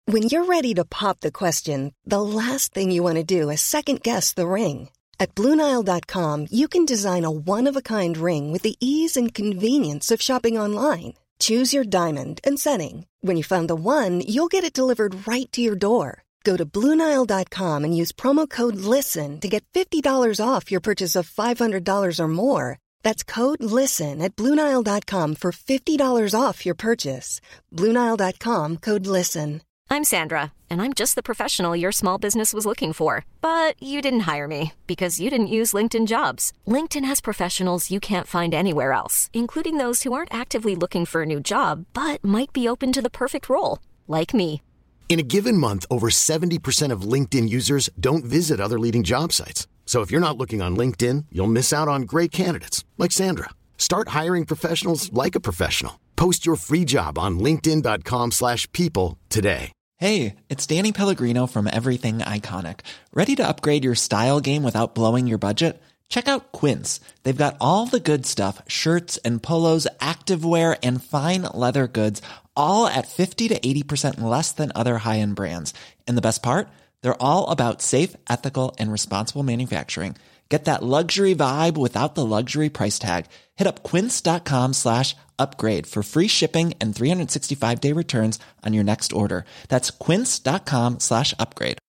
When you're ready to pop the question, the last thing you want to do is second-guess the ring. At BlueNile.com, you can design a one-of-a-kind ring with the ease and convenience of shopping online. Choose your diamond and setting. When you find the one, you'll get it delivered right to your door. Go to BlueNile.com and use promo code LISTEN to get $50 off your purchase of $500 or more. That's code LISTEN at BlueNile.com for $50 off your purchase. BlueNile.com, code LISTEN. I'm Sandra, and I'm just the professional your small business was looking for. But you didn't hire me because you didn't use LinkedIn Jobs. LinkedIn has professionals you can't find anywhere else, including those who aren't actively looking for a new job, but might be open to the perfect role, like me. In a given month, over 70% of LinkedIn users don't visit other leading job sites. So if you're not looking on LinkedIn, you'll miss out on great candidates, like Sandra. Start hiring professionals like a professional. Post your free job on linkedin.com/people today. Hey, it's Danny Pellegrino from Everything Iconic. Ready to upgrade your style game without blowing your budget? Check out Quince. They've got all the good stuff, shirts and polos, activewear, and fine leather goods, all at 50 to 80% less than other high-end brands. And the best part? They're all about safe, ethical, and responsible manufacturing. Get that luxury vibe without the luxury price tag. Hit up quince.com/upgrade for free shipping and 365-day returns on your next order. That's quince.com/upgrade.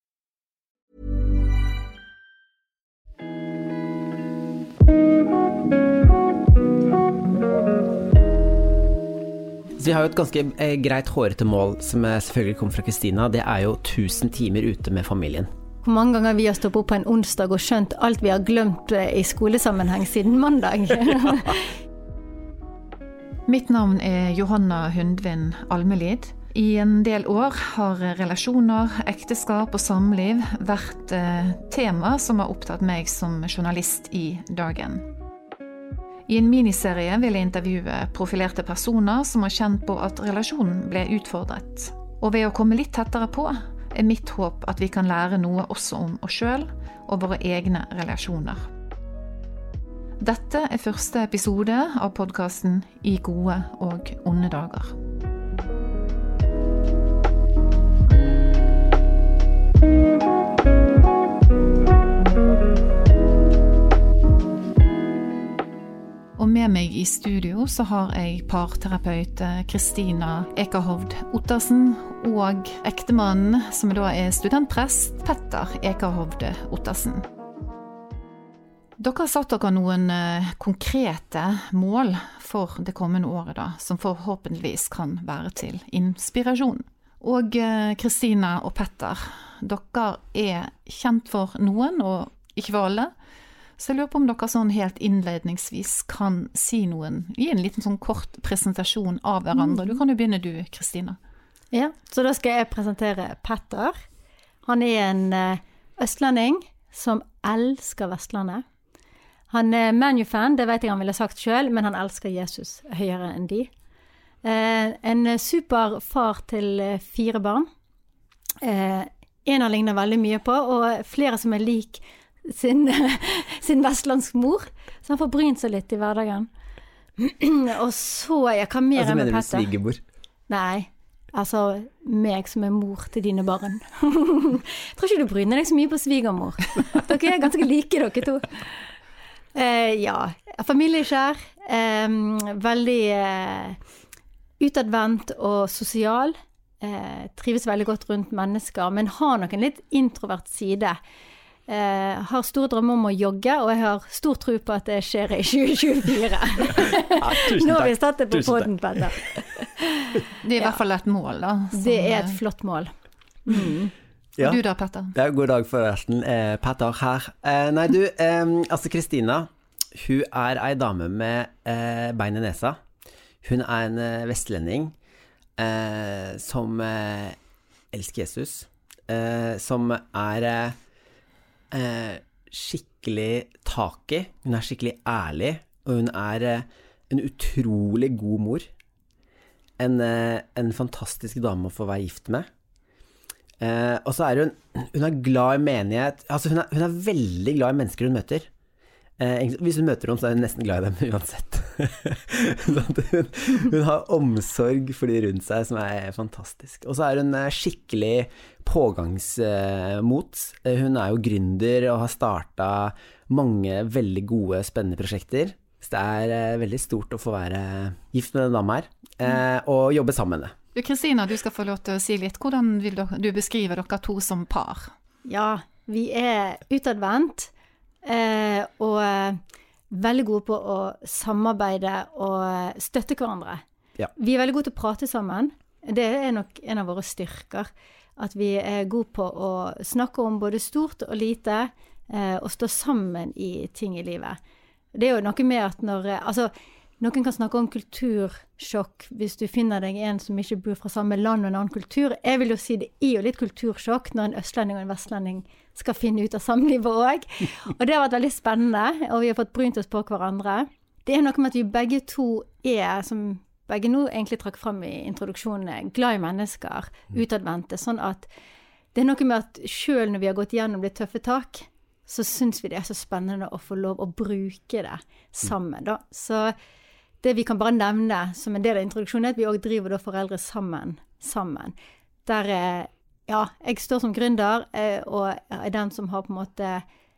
Så vi har jo et ganske greit hårete mål som selvfølgelig kommer fra Kristina. Det jo 1000 timer ute med familien. Hvor mange ganger vi har stoppet opp på en onsdag og skjønt alt vi har glemt i skolesammenheng siden mandag. Mitt navn Johanna Hundvin Almelid. I en del år har relasjoner, ekteskap og samliv vært tema som har opptatt meg som journalist i Dagen. I en miniserie vil jeg intervjue profilerte personer som har kjent på at relasjonen ble utfordret. Og ved å komme litt tettere på, mitt håp at vi kan lære noe også om oss selv og våre egne relasjoner. Dette første episode av podcasten I gode og onde dager. Og med meg I studio så har jeg parterapeut Kristina Ekerhovd Ottersen og ektemannen som da studentprest Petter Ekerhovd Ottersen. Dere har satt dere noen konkrete mål for det kommende året da, som forhåpentligvis kan være til inspirasjon. Og Kristina og Petter, dere kjent for noen og ikke for alle. Så jeg lurer på om dere sånn helt innledningsvis kan si noen, gi en liten sånn kort presentasjon av hverandre. Du kan jo begynne du, Kristina. Ja, så da skal jeg presentere Petter. Han en østlending som elsker Vestlandet. Han Man-fan, det vet jeg han ville sagt selv, men han elsker Jesus høyere enn de. En super far til 4 barn. En han ligner veldig mye på, og flere som lik sin vestlandsk mor, så han får brynt seg litt I hverdagen. Og så, jeg kan mer med Petter. Altså mener du svigermor? Nei, altså meg som mor til dine barn. Jeg tror ikke du bryner deg så mye på svigermor. Dere ganske like, dere to. Ja, familiekjær, veldig utadvendt og sosial, trives veldig godt rundt mennesker, men har nok en litt introvert side. Har stor drøm om å jogge, og jeg har stor tro på at det skjer I 2024. Nå har vi satt det på podden, Petter. Det I hvert fall et mål da. Det et flott mål. Ja. Og du da, Petter? Ja, god dag forresten, Petter her. Nei du, altså Kristina, hun ei dame med bein I nesa. Hun en vestlending som elsker Jesus, som skikkelig taky, hun skikkelig ærlig, og hun en utrolig god mor. En fantastisk dame å få være gift med. Og så hun glad I menighet, altså hun veldig glad I mennesker hun møter. Hvis hun møter noen, så hun nesten glad I dem uansett. Hun har omsorg for de rundt seg som fantastisk. Og så hun skikkelig pågangsmot. Hun jo gründer og har startet mange veldig gode, spennende prosjekter. Så det veldig stort å få være gift med den dame her, og jobbe sammen med det. Kristina, du skal få lov til å si litt. Hvordan vil du beskrive dere to som par? Ja, vi utadvendt, og veldig gode på å samarbeide og støtte hverandre. Ja. Vi veldig gode til å prate sammen. Det nok en av våre styrker, at vi gode på å snakke om både stort og lite, og stå sammen i ting i livet. Det jo noe med at noen kan snakke om kultursjokk hvis du finner deg en som ikke bor fra samme land og en annen kultur. Jeg vil jo si det jo litt kultursjokk når en østlending og en vestlending skal finne ut av samlivet også. Og det har vært veldig spennende, og vi har fått brynt oss på hverandre. Det noe med at vi begge to som begge nå egentlig trakk frem i introduksjonen, glad i mennesker, utadvendte, sånn at det noe med at selv når vi har gått gjennom litt tøffe tak, så synes vi det så spennende å få lov å bruke det sammen da. Så det vi kan bare nevne som en del av introduksjonen, at vi også driver da foreldre sammen. Der, jeg står som gründer, og den som har på en måte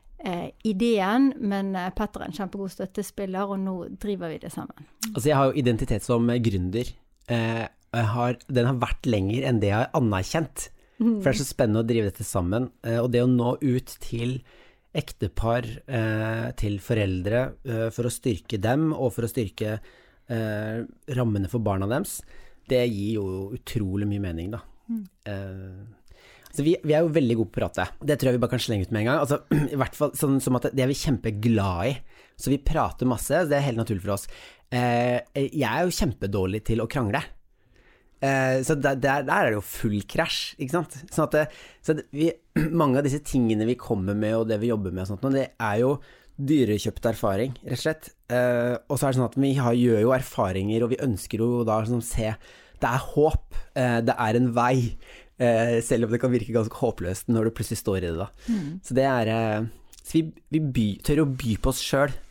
ideen, men Petter en kjempegod støttespiller, og nå driver vi det sammen. Altså jeg har jo identitet som gründer. Den har vært lenger enn det jeg har anerkjent. For det så spennende å drive dette sammen, og det å nå ut til ektepar, til foreldre, for å styrke dem og for å styrke rammene for barna deres, det gir jo utrolig mye mening da. Så vi jo veldig gode på å prate. Det tror jeg vi bare kan slenge ut med en gang. Altså, i hvert fall sånn som at det vi kjempeglad i. Så vi prater masse, det helt naturlig for oss. Jeg jo kjempedårlig til å krangle. Så der det jo full krasj, ikke sant? Sånn at mange av disse tingene vi kommer med og det vi jobber med og sånt, det jo dyrekjøpt erfaring, rett og slett. Og så det sånn at vi gjør jo erfaringer, og vi ønsker jo da sånn, se, det håp, det en vei, selv om det kan virke ganske håpløst når du plutselig står i det da. Så det så vi tør å by på oss selv,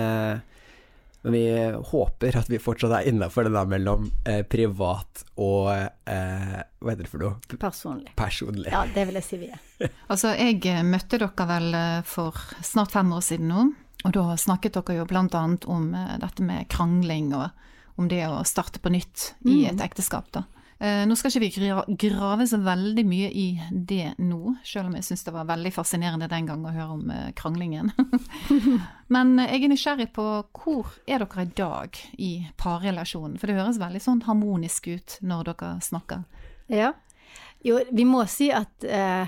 men vi håper at vi fortsatt innenfor det da mellom privat og, hva heter det for noe? Personlig. Ja, det vil jeg si vi Altså, jeg møtte dere vel for snart 5 år siden nå, og da snakket dere jo blant annet om dette med krangling, og om det å starte på nytt i et ekteskap da. Nå skal ikke vi grave så veldig mye i det nå, selv om jeg synes det var veldig fascinerende den gang å høre om kranglingen. Men jeg nysgjerrig på hvor dere i dag i parrelasjonen? For det høres veldig sånn harmonisk ut når dere snakker. Ja, jo, vi må si at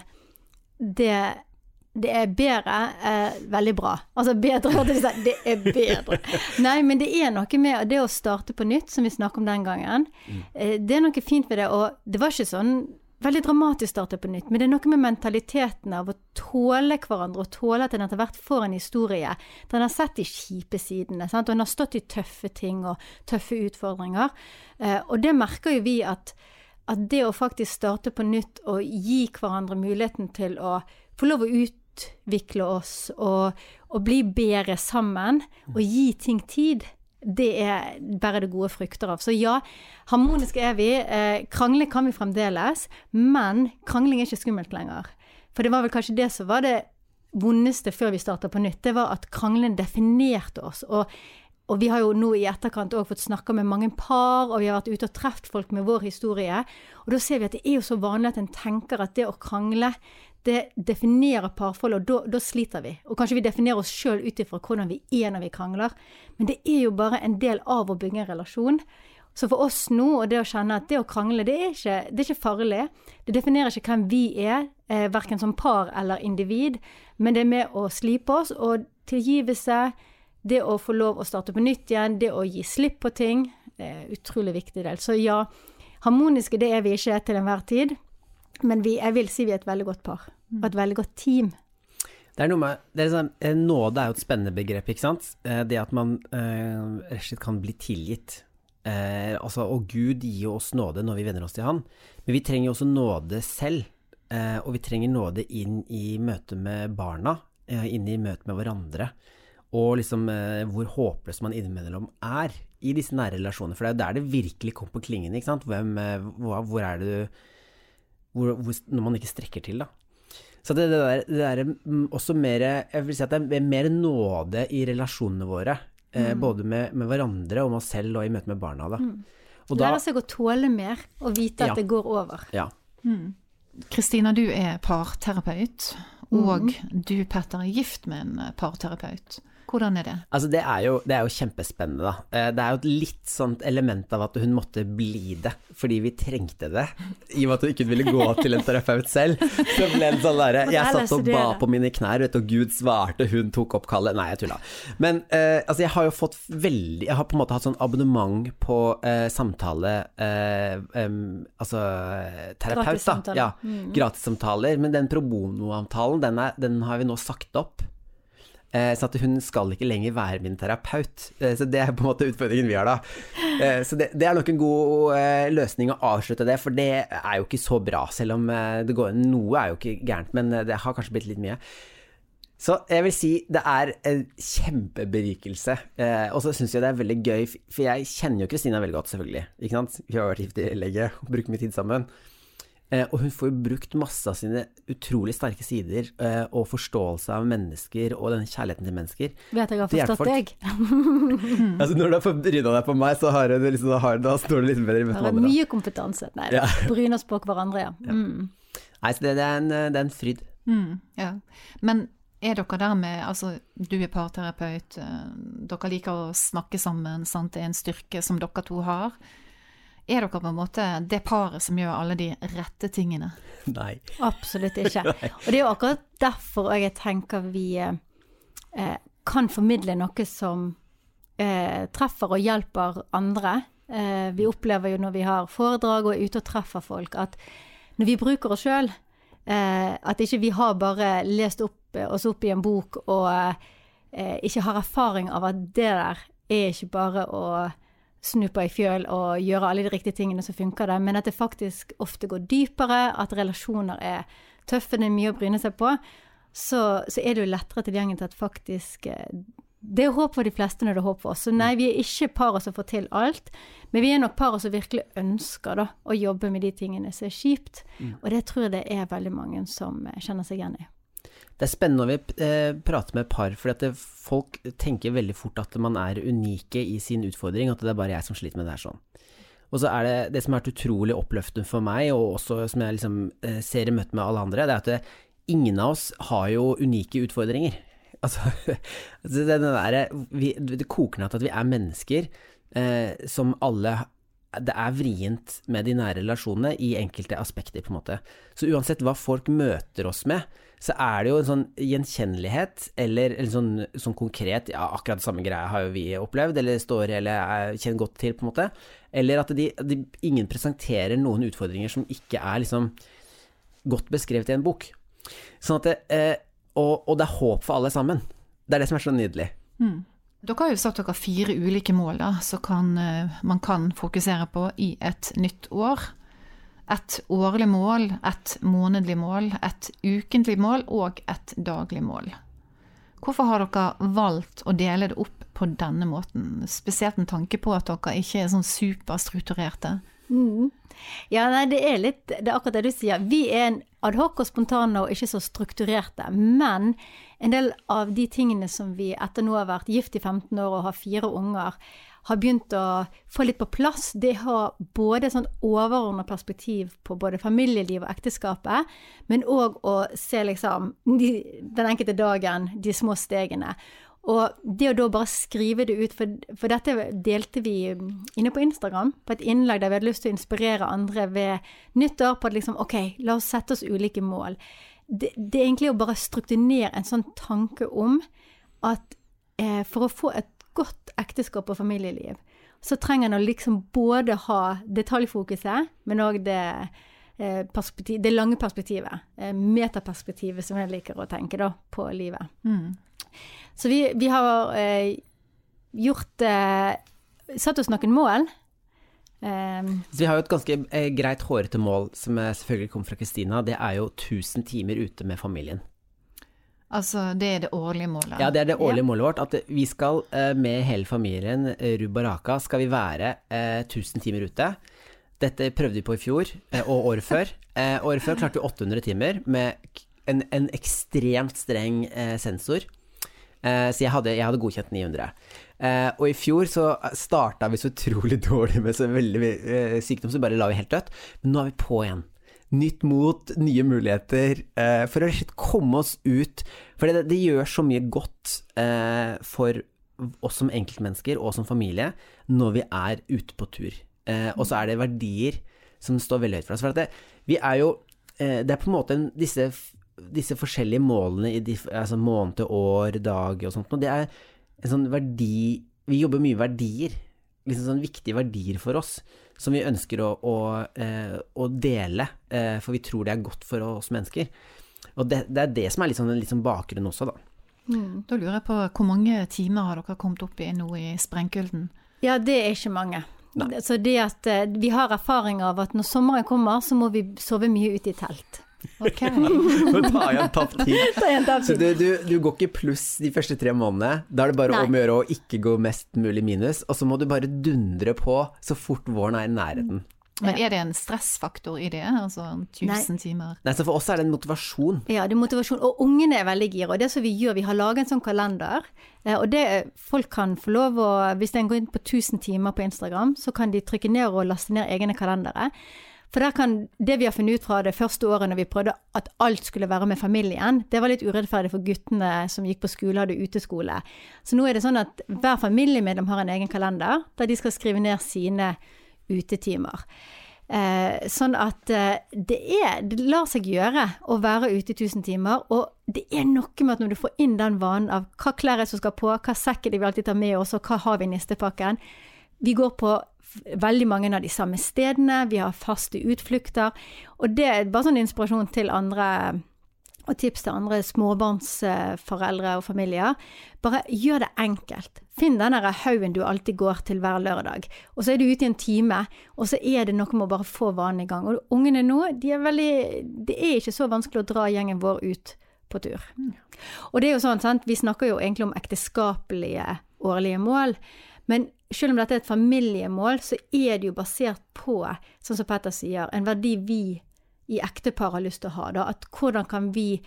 det bedre, veldig bra. Altså bedre, det bedre. Nei, men det noe med det å starte på nytt, som vi snakket om den gangen. Det noe fint ved det, og det var ikke sånn veldig dramatisk starte på nytt, men det noe med mentaliteten av å tåle hverandre, og tåle at den etter hvert får en historie. Den har sett de kjipe sidene, sant? Og den har stått i tøffe ting og tøffe utfordringer. Og det merker jo vi at det å faktisk starte på nytt og gi hverandre muligheten til å få lov å utvikle oss og bli bedre sammen og gi ting tid, det bare det gode frukter av. Så ja, harmoniske vi, krangle kan vi fremdeles, men krangling ikke skummelt lenger. For det var vel kanskje det som var det vondeste før vi startet på nytt, det var at kranglen definerte oss, og vi har jo nå i etterkant også fått snakke med mange par, og vi har vært ute og treft folk med vår historie, og da ser vi at det jo så vanlig at en tenker at det å krangle, det definerer parforhold, og da sliter vi. Og kanskje vi definerer oss selv ut ifra hvordan vi når vi krangler, men det jo bare en del av å bygge en relasjon. Så for oss nå, og det å kjenne at det å krangle, det ikke farlig. Det definerer ikke hvem vi hverken som par eller individ, men det med å slipe oss, og tilgivelse, det å få lov å starte på nytt igjen, det å gi slipp på ting, det utrolig viktig del. Så ja, harmoniske det vi ikke til enhver tid, men jeg vil si vi et veldig godt par, og et veldig godt team. Det noe med, nåde jo et spennende begrep, ikke sant? Det at man rett og slett kan bli tilgitt. Og Gud gir oss nåde når vi venner oss til han, men vi trenger også nåde selv, og vi trenger nåde inn i møte med barna, inn i møte med hverandre, og liksom hvor håpløs man innimellom I disse nære relasjoner, for det der det virkelig kom på klingen, ikke sant? Hvor det når man ikke strekker til da. Så det der også mer, jeg vil si at det mer nåde I relasjonene våre, både med hverandre og med oss selv og I møte med barna da. Og lære seg å tåle mer og vite at det går over. Ja. Kristina, du parterapeut, og du, Petter, gift med en parterapeut. Hvordan det? Altså det jo kjempespennende da. Det jo et litt sånt element av at hun måtte bli det, fordi vi trengte det. I og med at hun ikke ville gå til en terapeut selv, så ble det sånn der, jeg satt og ba på mine knær, vet du, og Gud svarte, hun tok opp kallet. Nei, jeg tullet. Men altså jeg har jo fått jeg har på en måte hatt sånn abonnement på samtale, altså terapeut da. Ja, gratissamtaler, men den pro bono-avtalen, den har vi nå sagt opp. Så at hun skal ikke lenger være min terapeut. Så det på en måte utfordringen vi har da. Så det nok en god løsning å avslutte det, for det jo ikke så bra, selv om det går, noe jo ikke gærent, men det har kanskje blitt litt mye. Så jeg vil si, det en kjempeberikelse, og så synes jeg det veldig gøy, for jeg kjenner jo Kristina veldig godt selvfølgelig, ikke sant? Vi har vært gift I lenge og brukt mye tid sammen. Og hun får jo brukt masse av sine utrolig sterke sider og forståelse av mennesker og denne kjærligheten til mennesker. Vet jeg har forstått deg? Altså når du har brynet deg på meg, så har du liksom, da står du litt bedre I møte med andre. Det mye kompetanse. Nei, bryner oss på hverandre, Nei, så det en fryd. Ja, men dere der med, altså du parterapeut, dere liker å snakke sammen, sant? Det en styrke som dere to har. Dere på en måte det paret som gjør alle de rette tingene? Nei. Absolutt ikke. Og det jo akkurat derfor jeg tenker vi kan formidle noe som treffer og hjelper andre. Vi opplever jo når vi har foredrag og ute og treffer folk, at når vi bruker oss selv, at ikke vi har bare lest oss opp I en bok og ikke har erfaring av at det der ikke bare å snu på I fjøl og gjøre alle de riktige tingene så funker det, men at det faktisk ofte går dypere, at relasjoner tøffe, det mye å bryne seg på, så det jo lettere tilgjengelig til at faktisk det håp for de fleste når det håp for oss. Så nei, vi ikke par som får til alt, men vi nok par som virkelig ønsker da, å jobbe med de tingene som kjipt, og det tror jeg det veldig mange som kjenner seg igjen I. Det spennende når vi prater med par, for at folk tenker veldig fort at man unike I sin utfordring, at det bare jeg som sliter med det her sånn. Og så det som har vært utrolig oppløftende for meg, og også som jeg liksom ser I møte med alle andre, det at ingen av oss har jo unike utfordringer. Altså, det koker ned til at vi mennesker som alle det vrient med de nære relasjonene I enkelte aspekter på en måte. Så uansett hva folk møter oss med, så det jo en sånn gjenkjennelighet, eller sånn konkret, ja, akkurat samme greie har jo vi opplevd, eller står, eller kjenner godt til på en måte, eller at ingen presenterer noen utfordringer som ikke liksom godt beskrevet I en bok. Sånn at og det håp for alle sammen. Det det som så nydelig. Dere har jo satt dere 4 ulike mål da, så man kan fokusere på I et nytt år. Et årlig mål, et månedlig mål, et ukentlig mål og et daglig mål. Hvorfor har dere valgt å dele det opp på denne måten? Spesielt en tanke på at dere ikke sånn superstrukturerte. Ja, nei, det litt, det akkurat det du sier. Vi en ad hoc og spontane og ikke så strukturerte, men en del av de tingene som vi etter nå har vært gift I 15 år og har 4 unger, har begynt å få litt på plass. Det har både sånn overordnet perspektiv på både familieliv og ekteskapet, men også å se liksom den enkelte dagen, de små stegene. Og det å da bare skrive det ut, for dette delte vi inne på Instagram, på et innlegg der vi hadde lyst til å inspirere andre ved nyttår, på at liksom, ok, la oss sette oss ulike mål. Det egentlig å bare strukturere en sånn tanke om at for å få et godt ekteskap og familieliv, så trenger man å liksom både ha detaljfokuset, men også det lange perspektivet, metaperspektivet som jeg liker å tenke da, på livet. Så vi har satt oss noen mål. Så vi har jo et ganske greit hårete mål, som selvfølgelig kom fra Kristina. Det jo 1000 timer ute med familien. Altså, det det årlige målet? Ja, det det årlige målet vårt, at vi skal med hele familien, Rubaraka, skal vi være 1000 timer ute. Dette prøvde vi på I fjor, og året før. Året før klarte vi 800 timer med en ekstremt streng sensor. Så jeg hadde godkjent 900. Og I fjor så startet vi så utrolig dårlig med så veldig sykdom, så bare la vi helt dødt. Men nå vi på igjen. Nytt mot, nye muligheter, for å komme oss ut, for det gjør så mye godt for oss som enkeltmennesker og som familie når vi ute på tur. Og så det verdier som står veldig høyt for oss, for at vi jo, det på en måte disse forskjellige målene I altså måned, år, dag og sånt, og det en sånn verdi, vi jobber mye verdier, liksom sånn viktige verdier for oss, som vi ønsker å dele, for vi tror det godt for oss mennesker. Og det det som litt sånn bakgrunn også, da. Da lurer jeg på, hvor mange timer har dere kommet opp I nå I Sprengkulden? Ja, det ikke mange. Nei. Så det at vi har erfaring av at når sommeren kommer, så må vi sove mye ute I telt. Ok. Nå tar jeg en tapt tid. Så du går ikke pluss de første 3 månedene, da det bare om å gjøre å ikke gå mest mulig minus, og så må du bare dundre på så fort våren I nærheten. Men det en stressfaktor I det, altså 1000 timer? Nei, så for oss det en motivasjon. Ja, det motivasjon, og ungene veldig gira, og det som vi gjør, vi har laget en sånn kalender, og det folk kan få lov å, hvis de går inn på 1000 timer på Instagram, så kan de trykke ned og laste ned egne kalendere. For der kan, det vi har funnet ut fra det første året når vi prøvde at alt skulle være med familien, det var litt urettferdig for guttene som gikk på skole, hadde uteskole. Så nå det sånn at hver familiemedlem har en egen kalender, der de skal skrive ned sine utetimer. Sånn at det lar seg gjøre å være ute I 1000 timer, og det noe med at når du får inn den vanen av hva klær som skal på, hva sekker de vi alltid tar med oss, og hva har vi I nistepakken. Vi går på veldig mange av de samme stedene, vi har faste utflukter, og det bare sånn inspirasjon til andre, og tips til andre småbarnsforeldre og familier. Bare gjør det enkelt. Finn den der haugen du alltid går til hver lørdag, og så du ute I en time, og så det noe med å bare få vanen I gang. Og ungene nå, det ikke så vanskelig å dra gjengen vår ut på tur. Og det jo sånn, sant? Vi snakker jo egentlig om ekteskapelige årlige mål, men selv om dette et familiemål, så det jo basert på, sånn som Petter sier, en verdi vi I ektepar har lyst til å ha. Da. At hvordan kan vi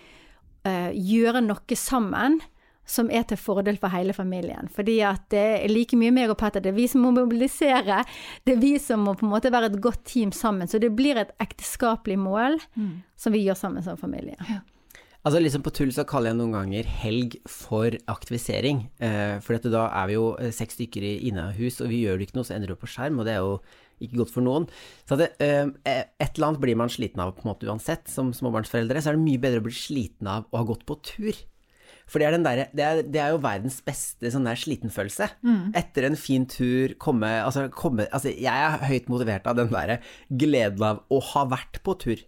gjøre noe sammen som til fordel for hele familien. Fordi at det like mye meg og Petter, det vi som må mobilisere, det vi som må på en måte være et godt team sammen. Så det blir et ekteskapelig mål som vi gjør sammen som familie. Ja. Altså liksom på tull så kaller jeg noen ganger helg for aktivisering, for dette da vi jo 6 stykker inne I hus, og vi gjør det ikke noe, så ender det på skjerm, og det jo ikke godt for noen. Så et eller annet blir man sliten av på en måte uansett, som småbarnsforeldre, så det mye bedre å bli sliten av å ha gått på tur. For det jo verdens beste sånn der slitenfølelse. Etter en fin tur, altså jeg høyt motivert av den der gleden av å ha vært på tur.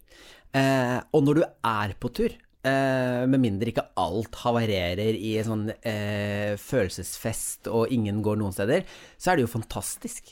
Og når du på tur, med mindre ikke alt havarerer I en sånn følelsesfest og ingen går noen steder, så det jo fantastisk.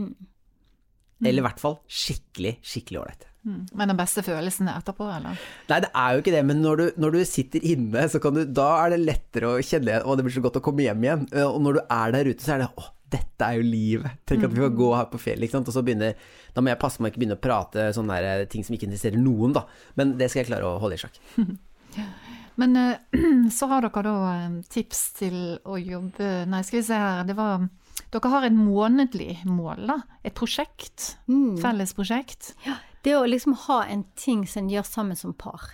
Eller I hvert fall skikkelig ordentlig. Men den beste følelsen etterpå, eller? Nei, det jo ikke det, men når du sitter inne, så kan da det lettere å kjenne, å det blir så godt å komme hjem igjen, og når du der ute, så det, dette jo livet. Tenk at vi får gå her på fjellet, ikke sant? Og så da må jeg passe meg ikke begynne å prate sånne der ting som ikke interesserer noen da, men det skal jeg klare å holde I sjakk. Men så har dere da tips til å jobbe, skal vi se her, dere har et månedlig mål da, et prosjekt, felles prosjekt. Ja, det å liksom ha en ting som gjør sammen som par.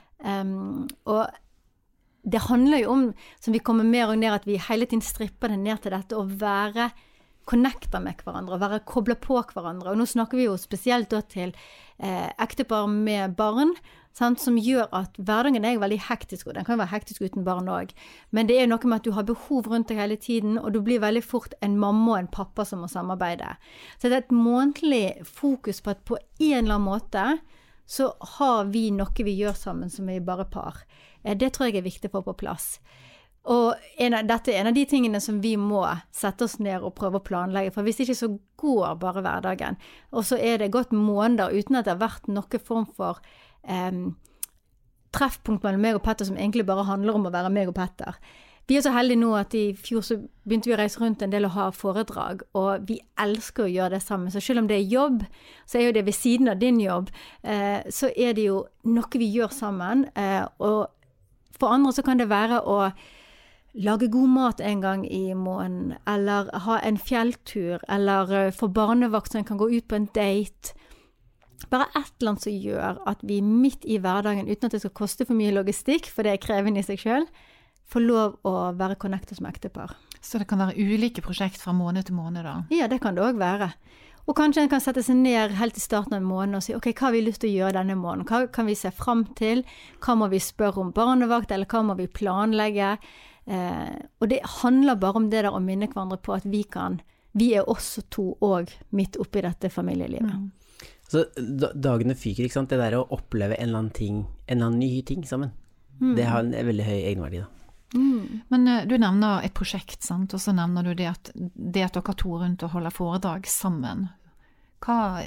Og det handler jo om, som vi kommer mer og ned, at vi hele tiden stripper det ned til dette, å være connecter med hverandre, å være koblet på hverandre. Og nå snakker vi jo spesielt da til ektepar med barn, sant, som gjør at hverdagen jo veldig hektisk, og den kan være hektisk uten barn også. Men det noe med at du har behov rundt deg hele tiden, og du blir veldig fort en mamma og en pappa som må samarbeide. Så det et månedlig fokus på at på en eller annen måte, så har vi noe vi gjør sammen som bare par. Det tror jeg viktig for på plass. Og dette en av de tingene som vi må sette oss ned og prøve å planlegge, for hvis ikke så går bare hverdagen. Og så det gått måneder uten at det har vært noen form for treffpunkt mellom meg og Petter som egentlig bare handler om å være meg og Petter. Vi så heldige nå at i fjor så begynte vi å reise rundt en del og ha foredrag, og vi elsker å gjøre det sammen. Så selv om det jobb, så jo det ved siden av din jobb, så det jo noe vi gjør sammen. Og for andre så kan det være å lage god mat en gang i måneden, eller ha en fjelltur, eller få barnevakt så en kan gå ut på en date. Bare et eller annet som gjør at vi midt i hverdagen, uten at det skal koste for mye logistikk, for det krevende i seg selv, får lov å være connectet som ektepar. Så det kan være ulike prosjekt fra måned til måned da? Ja, det kan det også være. Og kanskje en kan sette seg ned helt i starten av måneden og si, ok, hva har vi lyst til å gjøre denne måneden? Hva kan vi se frem til? Hva må vi spørre om barnevakt, eller hva må vi planlegge? Og det handler bare om det der å minne hverandre på at vi også to og midt oppi dette familielivet. Så dagene fyker, ikke sant? Det der å oppleve en eller annen ny ting sammen, det har en veldig høy egenverdi da. Men du nevner et prosjekt, sant? Og så nevner du det at dere to rundt og holder foredrag sammen. Hva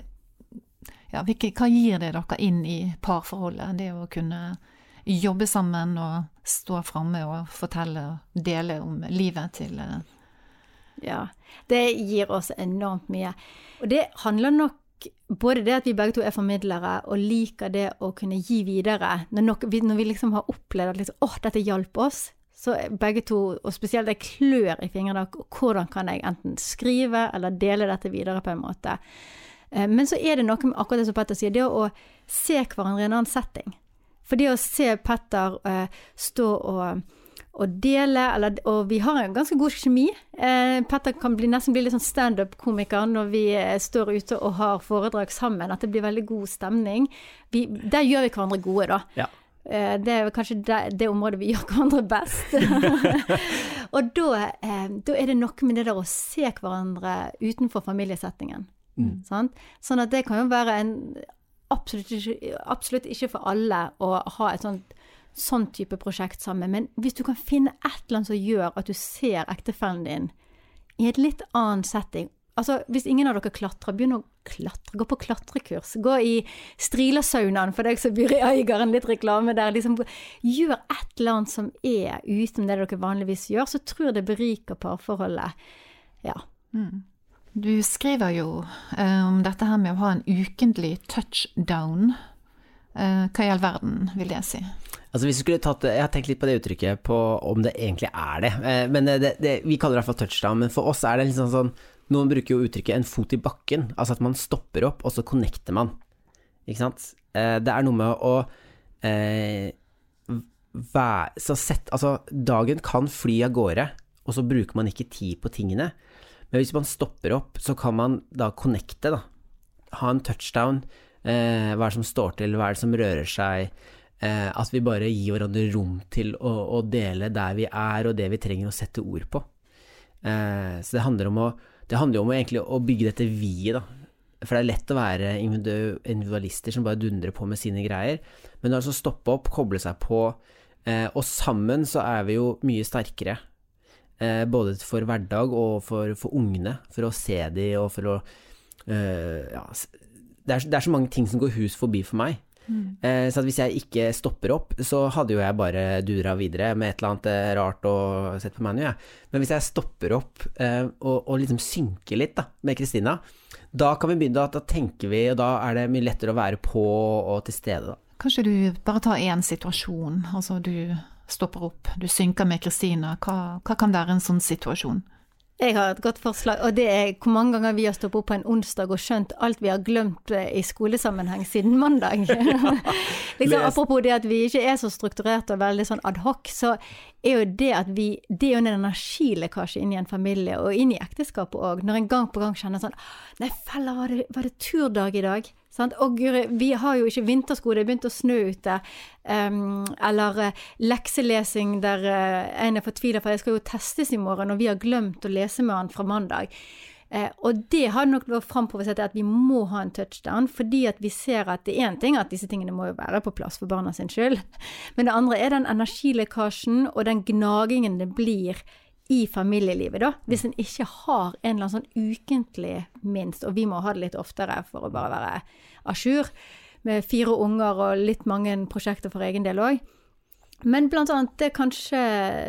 gir det dere inn i parforholdet? Det å kunne jobbe sammen og stå fremme og fortelle og dele om livet til... Ja, det gir oss enormt mye. Og det handler nok både det at vi begge to formidlere og liker det å kunne gi videre. Når vi liksom har opplevd at liksom, dette hjalp oss, så begge to, og spesielt det klør i fingrene, hvordan kan jeg enten skrive eller dele dette videre på en måte. Men så det noe med akkurat det som Petter sier, det å se hverandre i en annen setting. For det å se Petter stå og dele, og vi har en ganske god kjemi. Petter kan nesten bli litt sånn stand-up-komiker når vi står ute og har foredrag sammen, at det blir veldig god stemning. Der gjør vi hverandre gode da. Ja. Det kanskje det området vi gjør hverandre best. Og da det noe med det der å se hverandre utenfor familiesettingen. Sant? Sånn at det kan jo være absolutt ikke for alle å ha et sånn type prosjekt sammen, men hvis du kan finne et eller annet som gjør at du ser ektefellen din i et litt annen setting, altså hvis ingen av dere klatrer, begynn å klatre, gå på klatrekurs, gå i strilersaunaen for deg som bor i Øygarden, litt reklame der, liksom gjør et eller annet som uten det dere vanligvis gjør, så tror jeg det beriker parforholdet. Ja. Du skriver jo om dette her med å ha en ukentlig touchdown. Hva i all verden vil det si? Altså hvis vi skulle jeg har tenkt litt på det uttrykket på om det egentlig det, men vi kaller det i hvert fall touchdown, men for oss det litt sånn, noen bruker jo uttrykket en fot i bakken, altså at man stopper opp og så connecter man, ikke sant? Det noe med å altså dagen kan fly av gårde, og så bruker man ikke tid på tingene, men hvis man stopper opp, så kan man da connecte da, ha en touchdown, hva det som står til, hva det som rører seg, at vi bare gir hverandre rom til å dele der vi og det vi trenger å sette ord på. Så det handler om egentlig å bygge dette vi da. For det lett å være individualister som bare dundrer på med sine greier, men altså stoppe opp, koble seg på, og sammen så vi jo mye sterkere, både for hverdag og for ungene, for å se de og for å det så mange ting som går hus forbi for meg. Så at hvis jeg ikke stopper opp, så hadde jo jeg bare dura videre med et eller annet rart og sett på menu. Men hvis jeg stopper opp og liksom synker litt da, med Kristina, da kan vi begynne, da tenker vi, og da det mye lettere å være på og til stede da. Kanskje du bare tar en situasjon, altså du stopper opp, du synker med Kristina, hva kan være en sånn situasjon? Jeg har et godt forslag, og det hvor mange ganger vi har stoppet opp på en onsdag og skjønt alt vi har glemt i skolesammenheng siden mandag. Liksom, apropos det at vi ikke så strukturert og veldig sånn ad hoc, så jo det at det jo en energilekkasje inn i en familie og inn i ekteskapet også, når en gang på gang kjenner sånn, nei fella, var det turdag i dag? Sant? Og vi har jo ikke vintersko, det begynt å snø ute, eller lekselesing der en fortvilet, for jeg skal jo testes i morgen, og vi har glemt å lese med han fra mandag. Og det har nok framprovosert at vi må ha en touchdown, fordi at vi ser at det en ting, at disse tingene må jo være på plass for barna sin skyld, men det andre den energilekkasjen og den gnagingen det blir i familielivet da, hvis en ikke har en eller annen sånn ukentlig minst, og vi må ha det litt oftere for å bare være à jour. med 4 unger og litt mange prosjekter for egen del også. Men blant annet det kanskje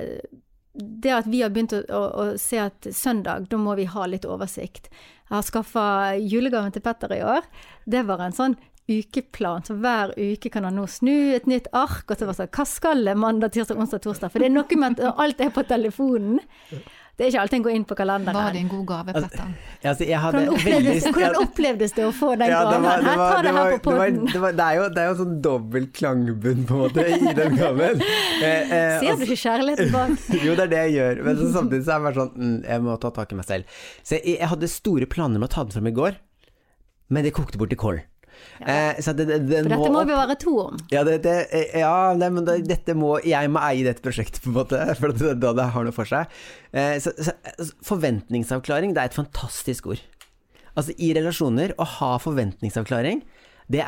det at vi har begynt å se at søndag, da må vi ha litt oversikt. Jeg har skaffet julegaven til Petter i år. Det var en sånn ukeplan, så hver uke kan han nå snu et nytt ark, og så var det sånn, hva skal det mandag, tirsdag, onsdag, torsdag? For det noe med at alt på telefonen. Det ikke alltid en går inn på kalenderen. Var det en god gave, Petter? Hvordan opplevdes det å få den gaven? Jeg tar det her på podden. Det er jo sånn dobbelt klangbunn på en måte i den gaven. Ser du ikke kjærligheten bak? Jo, det det jeg gjør, men så samtidig så er det bare sånn, jeg må ta tak i meg selv. Så jeg hadde store planer med å ta den frem i går, men det kokte bort i kål. Så for dette må vi være 2 om. Ja, men dette jeg må eie dette prosjektet på en måte, for det har noe for seg. Så forventningsavklaring, det et fantastisk ord. Altså i relasjoner, å ha forventningsavklaring, det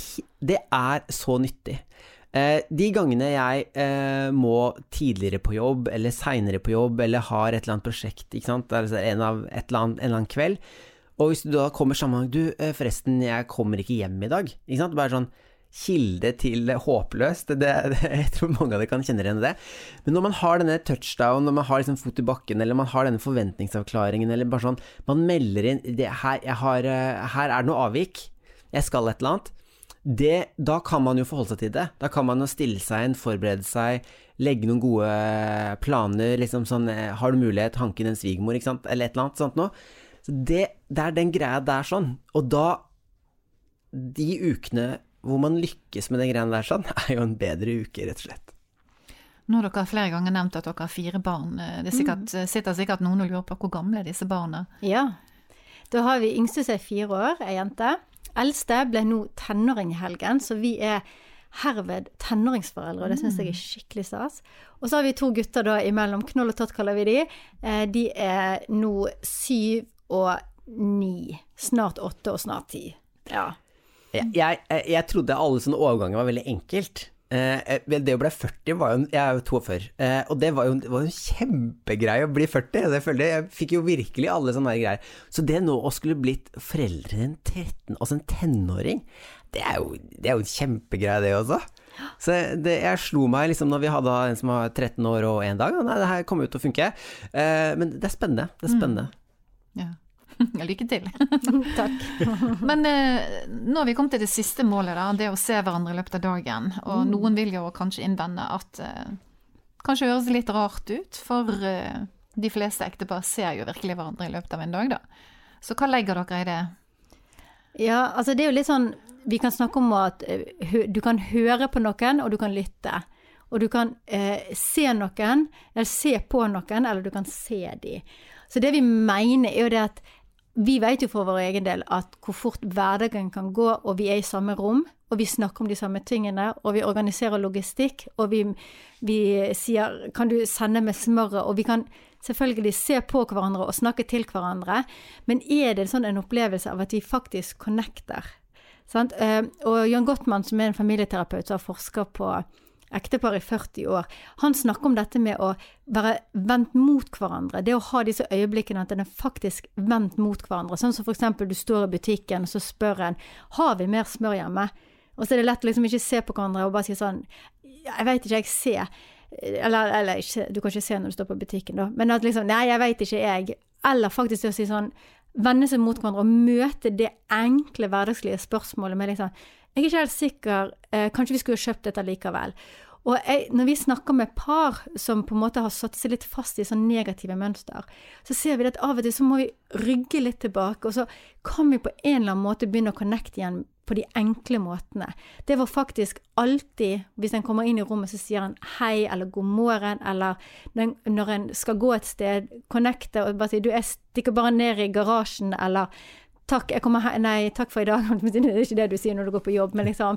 så nyttig. De gangene jeg må tidligere på jobb, eller senere på jobb, eller har et eller annet prosjekt, ikke sant? En eller annen kveld, og hvis du da kommer sammen, forresten, jeg kommer ikke hjem i dag, ikke sant? Bare sånn kilde til håpløst, jeg tror mange av dere kan kjenne igjen det. Men når man har denne touchdown, når man har liksom fot i bakken, eller man har denne forventningsavklaringen, eller bare sånn, man melder inn, her det noe avvik, jeg skal et eller annet, da kan man jo forholde seg til det. Da kan man jo stille seg inn, forberede seg, legge noen gode planer, liksom sånn, har du mulighet, hanke inn en svigermor, ikke sant? Eller et eller annet sånt nå. Så det den greia der sånn, og da de ukene hvor man lykkes med den greia der sånn, jo en bedre uke rett og slett. Nå har dere flere ganger nevnt at dere har 4 barn. Det sitter sikkert noen og lurer på hvor gamle disse barna. Ja, da har vi yngste seg 4 år, en jente. Eldste ble nå tenåring i helgen, så vi herved tenåringsforeldre, og det synes jeg skikkelig stas. Og så har vi 2 gutter da imellom, Knoll og Tott kaller vi de. De nå 7 og 9, snart 8 og snart 10. Ja. Jeg trodde alle sånne overganger var veldig enkelt. Det å bli 40 var jo, jeg jo 42, og det var jo en kjempegreie å bli 40, jeg fikk jo virkelig alle sånne greier. Så det nå å skulle blitt foreldre til en 13, altså en tenåring, det jo en kjempegreie det også. Så jeg slo meg liksom når vi hadde en som var 13 år og en dag, og nei, det her kommer ut til å funke. Men det spennende. Ja. Lykke til. Takk. Men nå har vi kommet til det siste målet da, det å se hverandre i løpet av dagen, og noen vil jo kanskje innvende at kanskje høres litt rart ut, for de fleste ektepar ser jo virkelig hverandre i løpet av en dag da. Så hva legger dere i det? Ja, altså det jo litt sånn, vi kan snakke om at du kan høre på noen, og du kan lytte. Og du kan se noen, eller se på noen, eller du kan se de. Så det vi mener jo det at vi vet jo for vår egen del at hvor fort hverdagen kan gå, og vi i samme rom, og vi snakker om de samme tingene, og vi organiserer logistikk, og vi sier, kan du sende med smørret, og vi kan selvfølgelig se på hverandre og snakke til hverandre, men det sånn en opplevelse av at vi faktisk connecter? Sant? Og Jan Gottman, som en familieterapeut, som har forsket på ektepar i 40 år, han snakker om dette med å være vendt mot hverandre, det å ha disse øyeblikkene at den faktisk vendt mot hverandre, sånn som for eksempel du står i butikken og så spør en, har vi mer smør hjemme? Og så det lett å liksom ikke se på hverandre og bare si sånn, jeg vet ikke, jeg ser, eller ikke, du kan ikke se når du står på butikken da, men at liksom, nei, jeg vet ikke jeg, eller faktisk det å si sånn, vende seg mot hverandre og møte det enkle hverdagslige spørsmålet med liksom, jeg ikke helt sikker, kanskje vi skulle kjøpt dette likevel. Og når vi snakker med par som på en måte har satt seg litt fast i sånn negative mønster, så ser vi at av og til så må vi rygge litt tilbake, og så kan vi på en eller annen måte begynne å connecte igjen på de enkle måtene. Det var faktisk alltid, hvis en kommer inn i rommet, så sier en hei, eller god morgen, eller når en skal gå et sted, connecte og bare si, jeg stikker bare ned i garasjen, eller takk, takk for i dag, det ikke det du sier når du går på jobb, men liksom,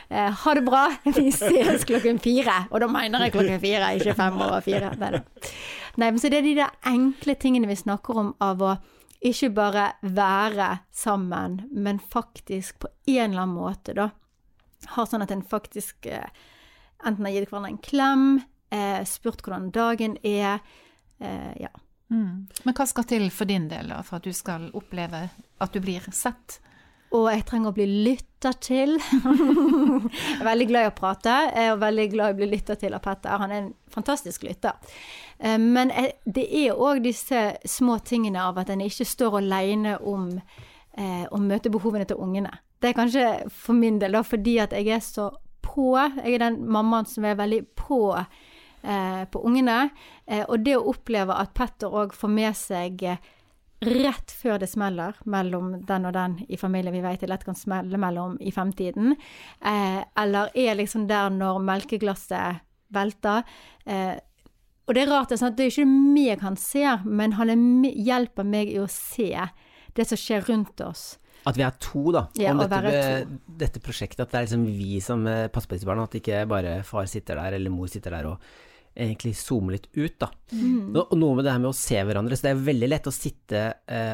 ha det bra, vi ses 4:00, og da mener jeg 4:00, ikke 5:04. Nei, men så det de der enkle tingene vi snakker om av å ikke bare være sammen, men faktisk på en eller annen måte da, ha sånn at en faktisk enten har gitt hverandre en klem, spurt hvordan dagen ja. Men hva skal til for din del da, for at du skal oppleve at du blir sett? Og jeg trenger å bli lyttet til. Jeg er veldig glad i å prate, jeg er veldig glad i å bli lyttet til av Petter. Han er en fantastisk lytter. Men det er også disse små tingene av at en ikke står alene om å møte behovene til ungene. Det er kanskje for min del, da, fordi at jeg er så på. Jeg er den mammaen som er veldig på ungene. Og det å oppleve at Petter også får med seg rett før det smeller mellom den og den i familien, vi vet det lett kan smelle mellom i 5-tiden, eller er liksom der når melkeglasset velter. Og det er rart, det er ikke meg han ser, men han hjelper meg i å se det som skjer rundt oss. At vi er to da, ja, om dette prosjektet, at det er liksom vi som passer på disse barna, at ikke bare far sitter der, eller mor sitter der og egentlig zoome litt ut da. Og noe med det her med å se hverandre, så det er veldig lett å sitte,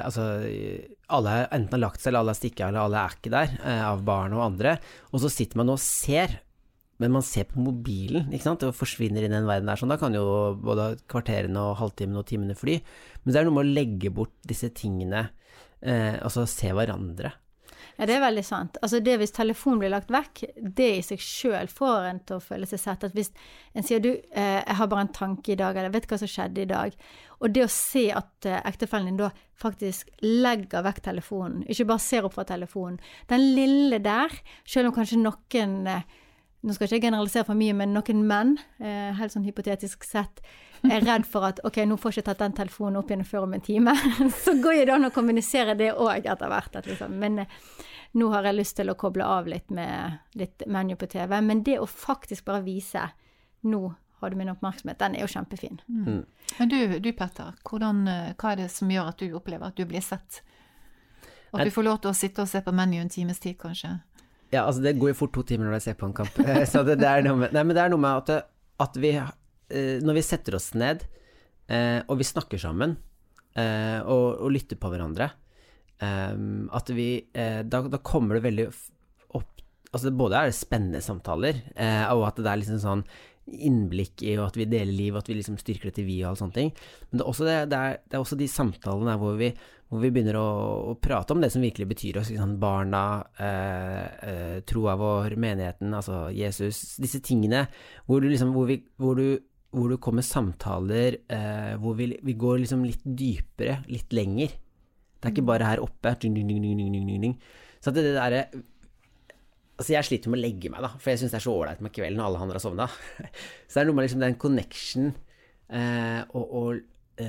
alle enten har lagt seg, eller alle har stikket, eller alle er ikke der, av barn og andre, og så sitter man og ser, men man ser på mobilen, ikke sant, og forsvinner inn i den verden der, sånn, da kan jo både kvarterene og halvtimene og timene fly, men det er noe med å legge bort disse tingene, altså se hverandre. Ja, det er veldig sant. Altså det hvis telefonen blir lagt vekk, det i seg selv får en til å føle seg sett. At hvis en sier, jeg har bare en tanke i dag, eller jeg vet hva som skjedde i dag. Og det å se at ektefellen din da faktisk legger vekk telefonen, ikke bare ser opp fra telefonen. Den lille der, selv om kanskje noen, nå skal jeg ikke generalisere for mye, men noen menn, helt sånn hypotetisk sett, er redd for at, ok, nå får jeg ikke tatt den telefonen opp igjen før om en time, så går jeg da å kommunisere det også etter hvert, liksom. Men nå har jeg lyst til å koble av litt med litt menu på TV, men det å faktisk bare vise, nå har du min oppmerksomhet, den er jo kjempefin. Men du Petter, hva er det som gjør at du opplever at du blir sett? At du får lov til å sitte og se på menu en times tid, kanskje? Ja, altså det går jo fort 2 timer når jeg ser på en kamp, så det er noe med, men det er noe med at vi når vi setter oss ned og vi snakker sammen og lytter på hverandre at vi da kommer det veldig opp, altså både er det spennende samtaler og at det er liksom sånn innblikk i og at vi deler liv og at vi liksom styrker det til vi og alle sånne ting, men det er også de samtalene der hvor vi begynner å prate om det som virkelig betyr oss, liksom barna, troa vår, menigheten, altså Jesus, disse tingene hvor du kommer samtaler hvor vi går liksom litt dypere, litt lenger. Det er ikke bare her oppe. Så det der altså jeg sliter med å legge meg da, for jeg synes det er så ordentlig med kvelden når alle andre har sovnet. Så det er noe med liksom den connection og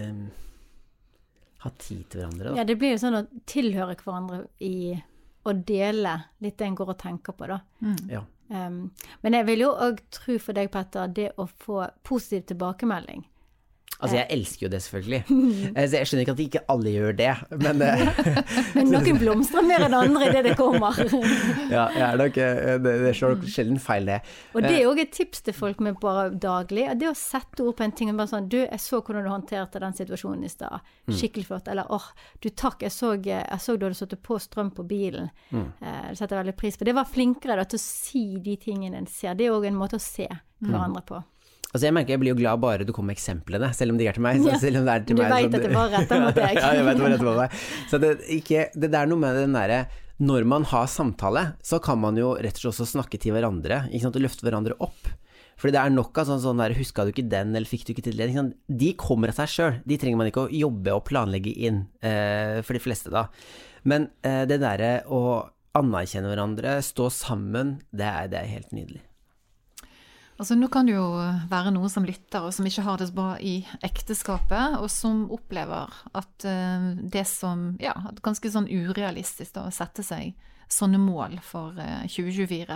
ha tid til hverandre da. Ja, det blir jo sånn å tilhøre hverandre i å dele litt det en går og tenker på da. Ja. Men jeg vil jo også tro for deg, Petter, det å få positiv tilbakemelding. Altså jeg elsker jo det selvfølgelig. Så jeg skjønner ikke at ikke alle gjør det, men noen blomstrer mer enn andre i det kommer. Ja, det slår sjelden feil det. Og det er jo et tips til folk med bare daglig, det å sette ord på en ting og bare sånn, du, jeg så hvordan du håndterte den situasjonen i sted, skikkelig flott, eller du takk, jeg så du hadde satt på strøm på bilen, det setter jeg veldig pris på. Det var flinkere da, til å si de tingene en ser, det er jo en måte å se hverandre på. Altså jeg merker jeg blir jo glad bare du kommer med eksemplene, selv om de er til meg. Så selv om det er til du meg, vet at det var rettet mot deg. Ja, jeg vet det var rettet mot meg. Så det er noe med den der, når man har samtale, så kan man jo rett og slett også snakke til hverandre, ikke sant, og løfte hverandre opp. Fordi det er nok av sånn der, husket du ikke den, eller fikk du ikke til det, ikke sant? De kommer av seg selv, de trenger man ikke å jobbe og planlegge inn, for de fleste da. Men det der å anerkjenne hverandre, stå sammen, det er helt nydelig. Altså nå kan det jo være noen som lytter og som ikke har det så bra i ekteskapet, og som opplever at det som, ja, ganske sånn urealistisk da, å sette seg sånne mål for 2024.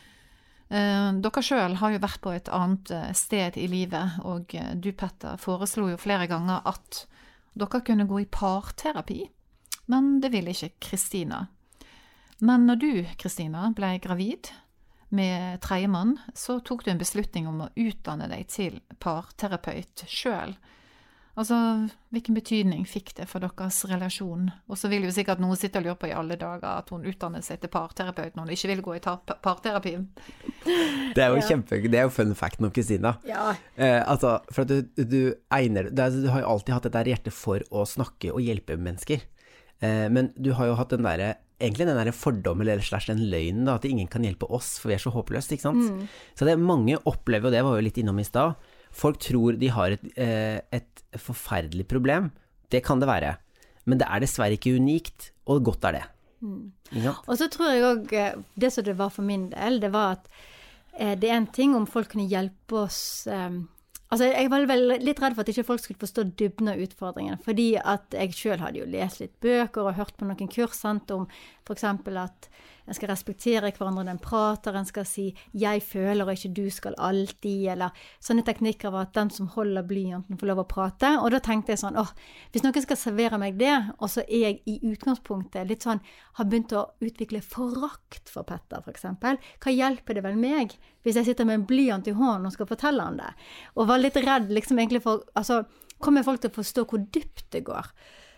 Dere selv har jo vært på et annet sted i livet, og du Petter foreslo jo flere ganger at dere kunne gå i parterapi, men det ville ikke Kristina. Men når du, Kristina, ble gravid med tredjemann, så tok du en beslutning om å utdanne deg til parterapeut selv. Altså, hvilken betydning fikk det for deres relasjon? Og så vil jo sikkert noen sitte og lure på i alle dager at hun utdannet seg til parterapeut når hun ikke vil gå i parterapi. Det er jo kjempegøy, det er jo fun fact om Kristina. Ja. Altså, for at du egner, du har jo alltid hatt dette hjertet for å snakke og hjelpe mennesker. Men du har jo hatt den der egentlig den der fordommen eller slash den løgnen da, at ingen kan hjelpe oss, for vi så håpløst, ikke sant? Så det mange opplever, og det var jo litt innom I sted, folk tror de har et forferdelig problem. Det kan det være. Men det dessverre ikke unikt, og godt det. Og så tror jeg også, det som det var for min del, det var at det en ting om folk kunne hjelpe oss... Altså, jeg var vel litt redd for at ikke folk skulle forstå dybden av utfordringen, fordi at jeg selv hadde jo lest litt bøker og hørt på noen kurs, sant, om for eksempel at en skal respektere hverandre den prater, en skal si jeg føler og ikke du skal alltid, eller sånne teknikker var at den som holder blyanten får lov å prate, og da tenkte jeg sånn, hvis noen skal servere meg det, og så jeg I utgangspunktet litt sånn, har begynt å utvikle forakt for Petter for eksempel, hva hjelper det vel meg hvis jeg sitter med en blyant I hånden og skal fortelle han det? Og var litt redd liksom egentlig for, altså, kommer folk til å forstå hvor dypt det går?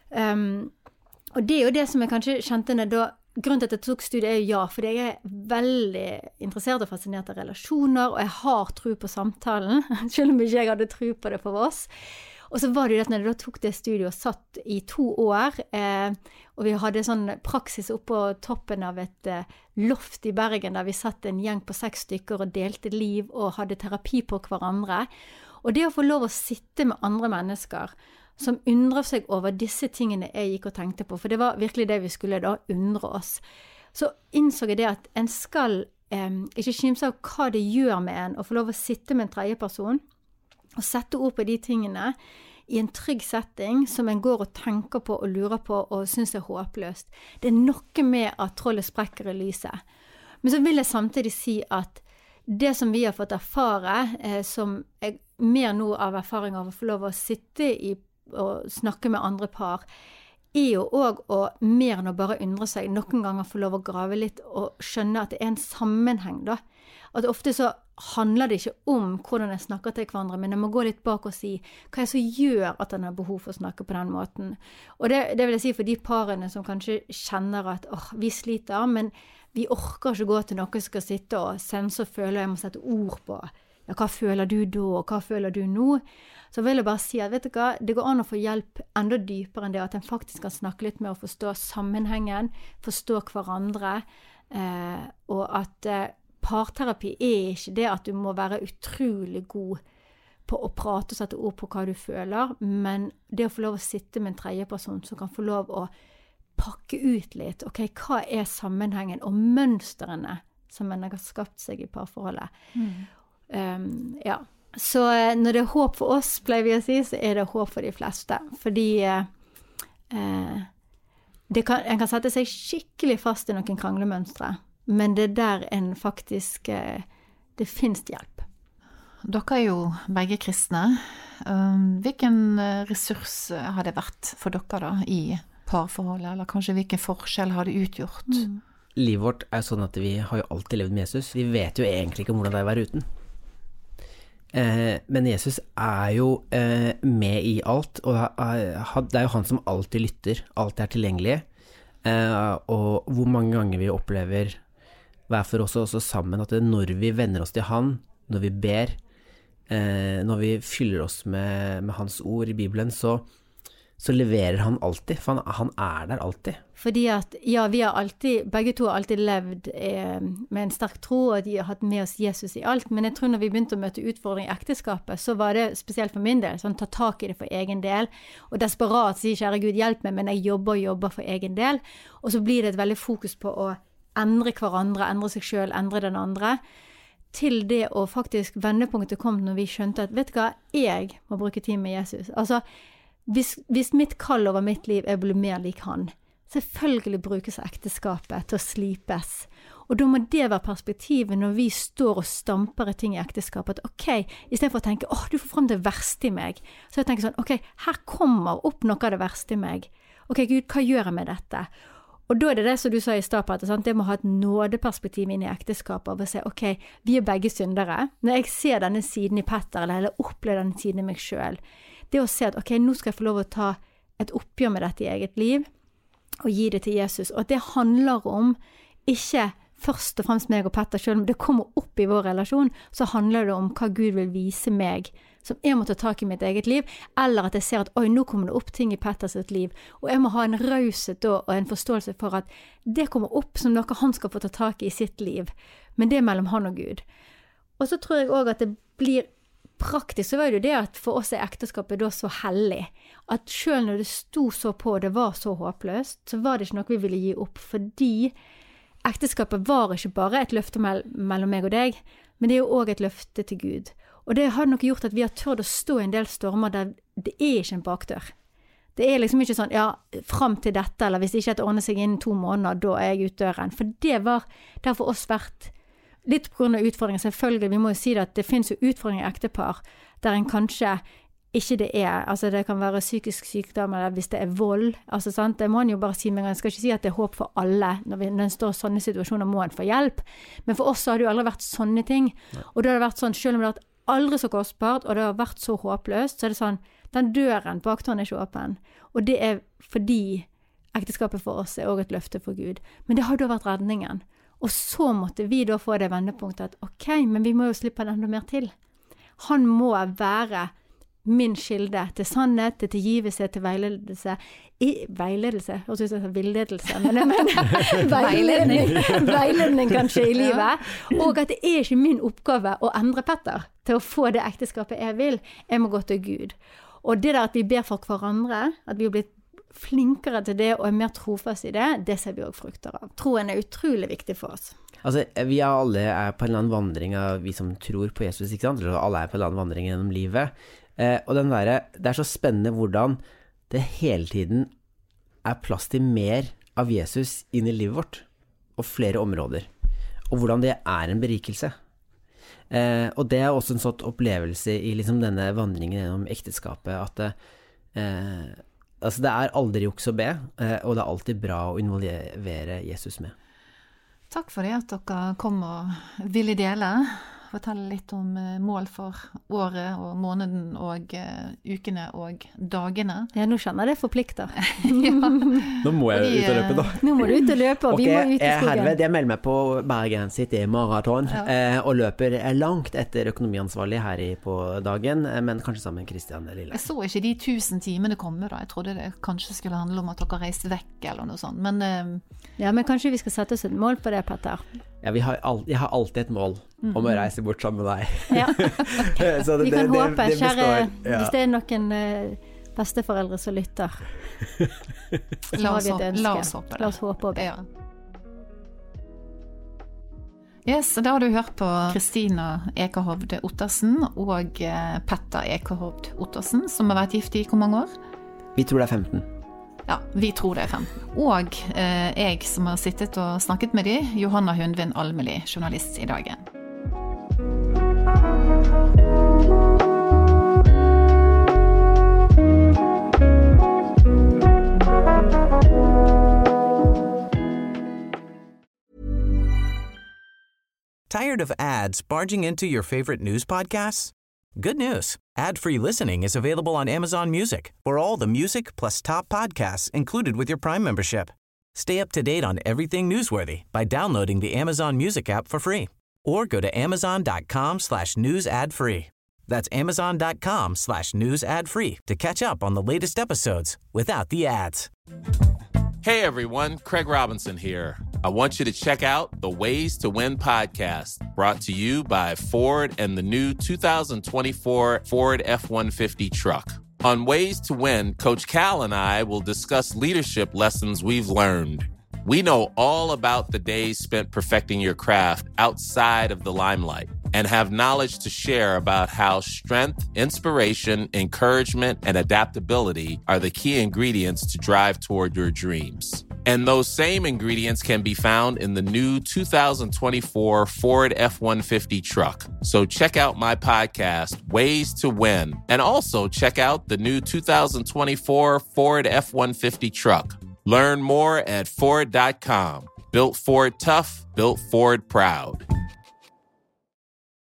Og det jo det som jeg kanskje kjente når da, grunnen til at jeg tok studiet jo fordi jeg veldig interessert og fascinert av relasjoner, og jeg har tro på samtalen, selv om ikke jeg hadde tro på det for oss. Og så var det jo det at når jeg da tok det studiet og satt I 2 år, og vi hadde sånn praksis oppe på toppen av et loft I Bergen, der vi satt en gjeng på 6 stykker og delte liv og hadde terapi på hverandre. Og det å få lov å sitte med andre mennesker, som undrer seg over disse tingene jeg gikk og tenkte på, for det var virkelig det vi skulle da undre oss. Så innså jeg det at en skal ikke skimse av hva det gjør med en, og få lov å sitte med en tredje person, og sette ord på de tingene I en trygg setting, som en går og tenker på og lurer på, og synes håpløst. Det noe med at trollet sprekker I lyset. Men så vil jeg samtidig si at det som vi har fått erfare, som jeg mer nå av erfaring av å få lov å sitte I og snakke med andre par, jo også å mer enn å bare undre seg, noen ganger få lov å grave litt og skjønne at det en sammenheng da. At ofte så handler det ikke om hvordan jeg snakker til hverandre, men jeg må gå litt bak og si hva som gjør at en har behov for å snakke på den måten. Og det vil jeg si for de parene som kanskje kjenner at vi sliter, men vi orker ikke gå til noen som skal sitte og sense og føle, og jeg må sette ord på ja, hva føler du da, og hva føler du nå? Så vil jeg bare si at, vet du hva, det går an å få hjelp enda dypere enn det, at en faktisk kan snakke litt med å forstå sammenhengen, forstå hverandre, og at parterapi ikke det at du må være utrolig god på å prate og sette ord på hva du føler, men det å få lov å sitte med en tredje person som kan få lov å pakke ut litt, ok, hva sammenhengen og mønstrene som en har skapt seg I parforholdet? Ja, så når det håp for oss, pleier vi å si, så det håp for de fleste, fordi en kan sette seg skikkelig fast I noen kranglemønstre, men det der en faktisk, det finnes hjelp. Dere jo begge kristne. Hvilken ressurs har det vært for dere da, I parforholdet, eller kanskje hvilken forskjell har det utgjort? Livet vårt sånn at vi har jo alltid levd med Jesus. Vi vet jo egentlig ikke om hvordan det å være uten. Men Jesus jo med I alt, og det jo han som alltid lytter, alltid tilgjengelig, og hvor mange ganger vi opplever hver for oss også sammen, at når vi vender oss til han, når vi ber, når vi fyller oss med hans ord I Bibelen, så leverer han alltid, for han der alltid. Fordi at, ja, vi har alltid, begge to har alltid levd med en sterk tro, og de har hatt med oss Jesus I alt, men jeg tror når vi begynte å møte utfordring I ekteskapet, så var det spesielt for min del, sånn ta tak I det for egen del, og desperat sier, kjære Gud, hjelp meg, men jeg jobber for egen del, og så blir det et veldig fokus på å endre hverandre, endre seg selv, endre den andre, til det å faktisk vendepunktet kom når vi skjønte at, vet du hva, jeg må bruke tid med Jesus. Altså, hvis mitt kall over mitt liv å bli mer lik han, selvfølgelig brukes ekteskapet til å slipes. Og da må det være perspektivet når vi står og stamper I ting I ekteskapet, at ok, I stedet for å tenke, du får frem det verste I meg, så jeg tenker sånn, ok, her kommer opp noe av det verste I meg. Ok, Gud, hva gjør jeg med dette? Og da det som du sa I stad, Petter, det må ha et nådeperspektiv inn I ekteskapet, og si, ok, vi begge syndere. Når jeg ser denne siden I Petter, eller opplever denne siden I meg selv, det å se at, ok, nå skal jeg få lov å ta et oppgjør med dette I eget liv, og gi det til Jesus, og at det handler om, ikke først og fremst meg og Petter selv, men det kommer opp I vår relasjon, så handler det om hva Gud vil vise meg, som jeg må ta tak i mitt eget liv, eller at jeg ser at, oi, nå kommer det opp ting i Petters sitt liv, og jeg må ha en raushet da, og en forståelse for at det kommer opp som noe han skal få ta tak i sitt liv, men det er mellom han og Gud. Og så tror jeg også at det blir praktisk, så var det jo det at for oss er ekteskapet da så hellig, at selv når det sto så på, og det var så håpløst, så var det ikke noe vi ville gi opp, fordi ekteskapet var ikke bare et løfte mellom meg og deg, men det er jo også et løfte til Gud. Og det har nok gjort at vi har tørt å stå i en del stormer der det er ikke en bakdør. Det er liksom ikke sånn, ja, frem til dette, eller hvis ikke det ordner seg innen 2 måneder, da er jeg ut døren. For det har for oss vært litt på grunn av utfordringer. Selvfølgelig, vi må jo si det at det finnes jo utfordringer i ektepar, der en kanskje ikke det er, altså det kan være psykisk sykdom, eller hvis det er vold, altså sant, det må en jo bare si, men jeg skal ikke si at det er håp for alle, når en står i sånne situasjoner må en få hjelp, men for oss har det jo aldri vært sånne ting, og det har vært sånn, selv om det har vært aldri så kostbart, og det har vært så håpløst, så er det sånn, den døren, bakdøren er ikke åpen, og det er fordi ekteskapet for oss er også et løfte for Gud, men det har da vært redningen, og så måtte vi da få det vendepunktet at, ok, men vi må jo slippe enda mer til. Han må være min kilde til sannhet, til tilgivelse, til veiledelse. Veiledelse, og så er det villedelse, men jeg mener veiledning kanskje i livet. Og at det er ikke min oppgave å endre Petter til å få det ekteskapet jeg vil. Jeg må gå til Gud. Og det der at vi ber for hverandre, at vi har blitt flinkere til det og er mer trofast i det, det ser vi også frukter av. Troen er utrolig viktig for oss. Altså, vi alle er på en eller annen vandring av vi som tror på Jesus, ikke sant? Eller alle er på en eller annen vandring gjennom livet. Og det er så spennende hvordan det hele tiden er plass til mer av Jesus inn i livet vårt, og flere områder. Og hvordan det er en berikelse. Og det er også en sånn opplevelse i liksom denne vandringen gjennom ekteskapet, at altså det er aldri juks å be, og det er alltid bra å involvere Jesus med. Takk for det at dere kom og ville dele. Fortelle litt om mål for året og måneden og ukene og dagene. Ja, nå skjønner jeg det forplikter. Ja. Nå må jeg ut og løpe da. Nå må du ut og løpe, og vi må ut i skogen. Herved, jeg melder meg på Bergen City Marathon, og løper langt etter økonomiansvarlig her på dagen, men kanskje sammen med Kristian Lille. Jeg så ikke de 1000 timene komme da. Jeg trodde det kanskje skulle handle om at dere reiste vekk eller noe sånt, men... Ja, men kanskje vi skal sette oss et mål på det, Petter? Ja, jeg har alltid et mål om å reise bort sammen med deg. Ja. Så vi kan håpe, kjære, hvis det er noen besteforeldre som lytter. La oss håpe det. Ja. Yes, da har du hørt på Kristina Ekerhovd Ottersen og Petter Ekerhovd Ottersen, som har vært gift i hvor mange år? Vi tror det er 15. Ja, vi tror det er 15. Og jeg som har sittet og snakket med de, Johanna Hundvin Almeli, journalist i Dagen. Tired of ads barging into your favorite news podcasts? Good news. Ad-free listening is available on Amazon Music for all the music plus top podcasts included with your Prime membership. Stay up to date on everything newsworthy by downloading the Amazon Music app for free or go to amazon.com/news ad free. That's amazon.com/news ad free to catch up on the latest episodes without the ads. Hey everyone, Craig Robinson here. I want you to check out the Ways to Win podcast, brought to you by Ford and the new 2024 Ford F-150 truck. On Ways to Win, Coach Cal and I will discuss leadership lessons we've learned. We know all about the days spent perfecting your craft outside of the limelight and have knowledge to share about how strength, inspiration, encouragement, and adaptability are the key ingredients to drive toward your dreams. And those same ingredients can be found in the new 2024 Ford F-150 truck. So check out my podcast, Ways to Win, and also check out the new 2024 Ford F-150 truck. Learn more at Ford.com. Built Ford tough, built Ford proud.